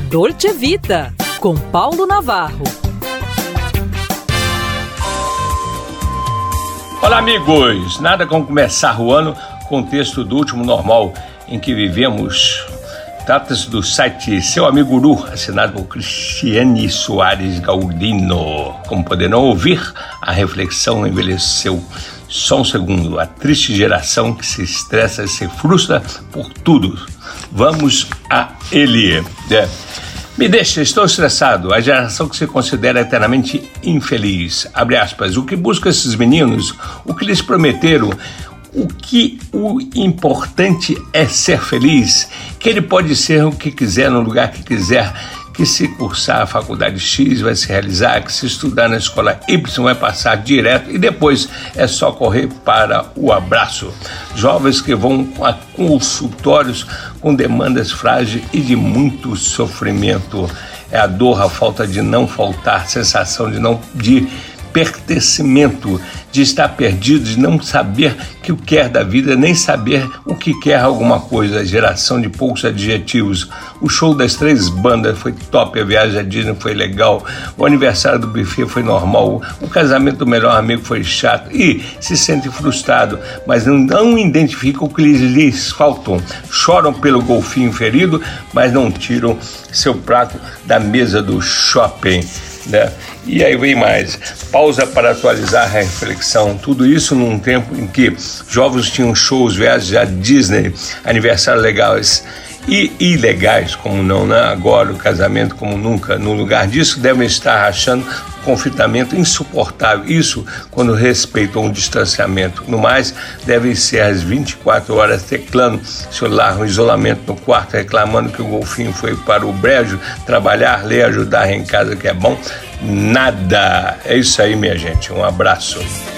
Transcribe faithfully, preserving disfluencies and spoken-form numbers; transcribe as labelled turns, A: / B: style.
A: Dolce Vita, com Paulo Navarro.
B: Olá, amigos! Nada como começar o ano com o texto do último normal em que vivemos. Trata-se do site Seu Amigo Guru, assinado por Cristiane Soares Galdino. Como poderão ouvir, a reflexão envelheceu só um segundo. A triste geração que se estressa e se frustra por tudo. Vamos a ele. É. Me deixa, estou estressado. A geração que se considera eternamente infeliz. Abre aspas. O que buscam esses meninos? O que lhes prometeram? O que o importante é ser feliz, que ele pode ser o que quiser, no lugar que quiser, que se cursar a faculdade X vai se realizar, que se estudar na escola Y vai passar direto e depois é só correr para o abraço. Jovens que vão a consultórios com demandas frágeis e de muito sofrimento. É a dor, a falta de não faltar, sensação de não de pertencimento, de estar perdido, de não saber o que quer da vida, nem saber o que quer alguma coisa. Geração de poucos adjetivos. O show das três bandas foi top, a viagem à Disney foi legal, o aniversário do buffet foi normal, o casamento do melhor amigo foi chato e se sente frustrado, mas não, não identificam o que lhes, lhes faltam. Choram pelo golfinho ferido, mas não tiram seu prato da mesa do shopping. Né? E aí vem mais, pausa para atualizar a reflexão, tudo isso num tempo em que jovens tinham shows, viagens à Disney, aniversários legais e ilegais, como não, né? Agora o casamento como nunca. No lugar disso devem estar achando um confinamento insuportável, isso quando respeitam o distanciamento. No mais, devem ser às vinte e quatro horas teclando celular, um isolamento no quarto, reclamando que o golfinho foi para o brejo trabalhar, ler, ajudar em casa que é bom. Nada. É isso aí, minha gente. Um abraço.